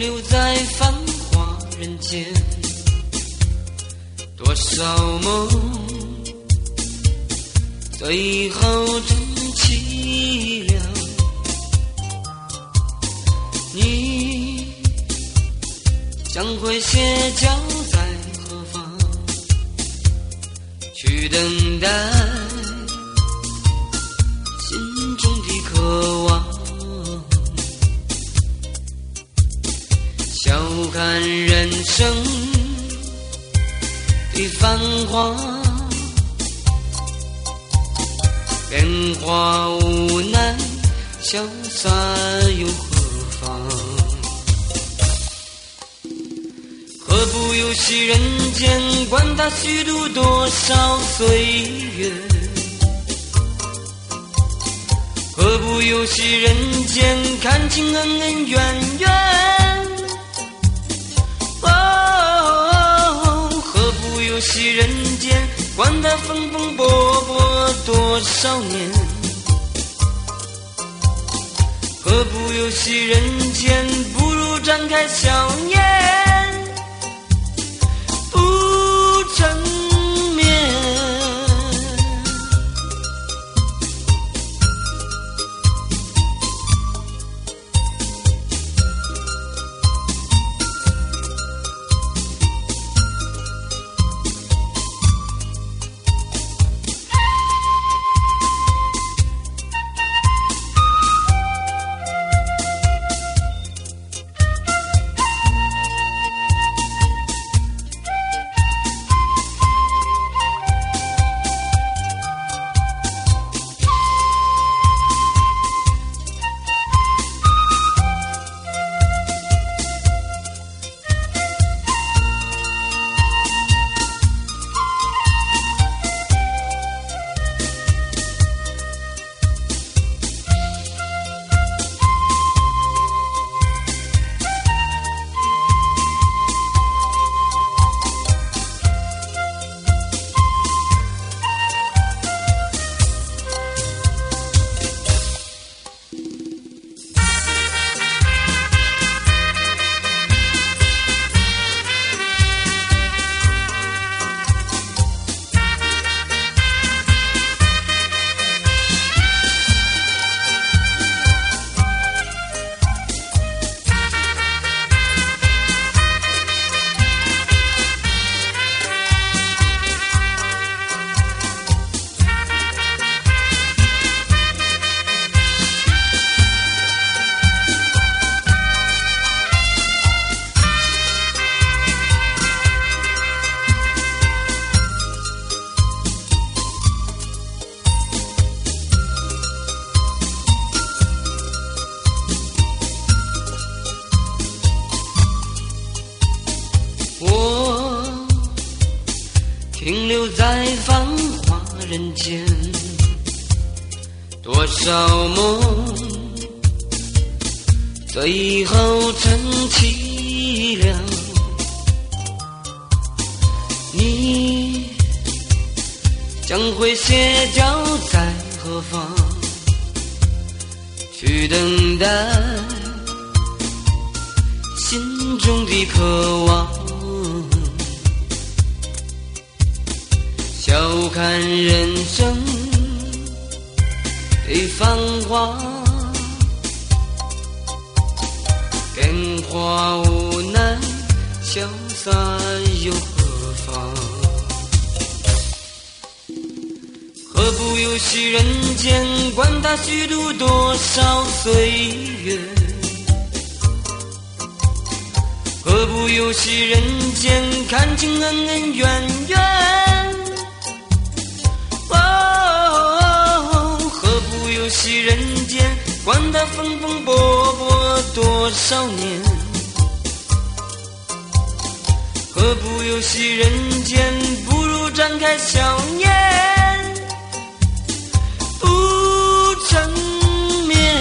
留在繁华人间，多少梦最后成凄凉。你将会歇脚在何方，去等待心中的渴望。笑看人生的繁华，变化无奈，潇洒又何妨？何不游戏人间，管他虚度多少岁月？何不游戏人间，看清恩恩怨怨？何不游戏人间，管他风风波波多少年？何不游戏人间，不如展开笑颜，不成眠。停留在繁华人间，多少梦最后成凄凉。你将会歇脚在何方，去等待心中的渴望。笑看人生的繁华，变化无奈，潇洒又何妨？何不游戏人间，管他虚度多少岁月？何不游戏人间，看清恩恩怨怨？游戏人间，管他风风波波多少年？何不游戏人间，不如展开笑颜，不成眠。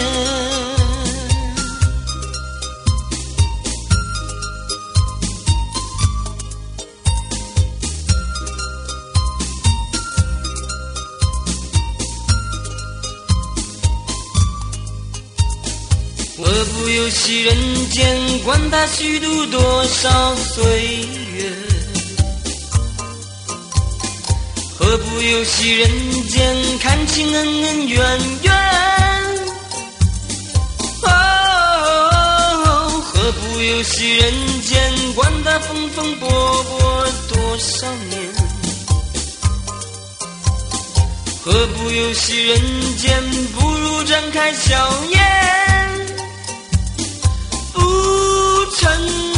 何不游戏人间，管他虚度多少岁月？何不游戏人间，看清恩恩怨怨？何不游戏人间，管他风风波波多少年？何不游戏人间，不如展开笑颜，不成